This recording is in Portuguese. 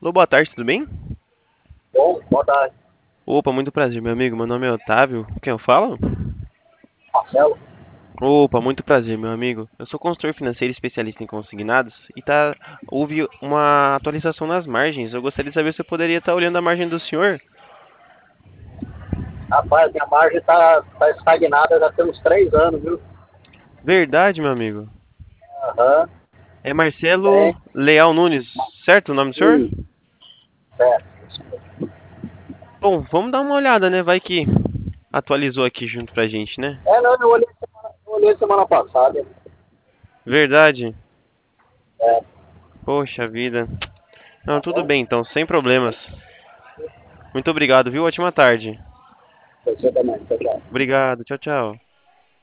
Alô, boa tarde, tudo bem? Bom, boa tarde, Opa, muito prazer, meu amigo. Meu nome é Otávio. Quem eu falo? Marcelo. Opa, muito prazer, meu amigo. Eu sou consultor financeiro especialista em consignados e houve uma atualização nas margens. Eu gostaria de saber se eu poderia estar olhando a margem do senhor. Rapaz, minha margem tá estagnada já tem uns 3 anos, viu? Verdade, meu amigo. Aham, É Marcelo tem. Leal Nunes, certo o nome do senhor? Isso, certo. Bom, vamos dar uma olhada, né? Vai que atualizou aqui junto pra gente, né? Não, eu olhei semana passada. Verdade. É, Poxa vida. Não, tá tudo bom? bem então, sem problemas. Muito obrigado, viu? Ótima tarde. Você também, tchau, tchau. Obrigado, tchau, tchau.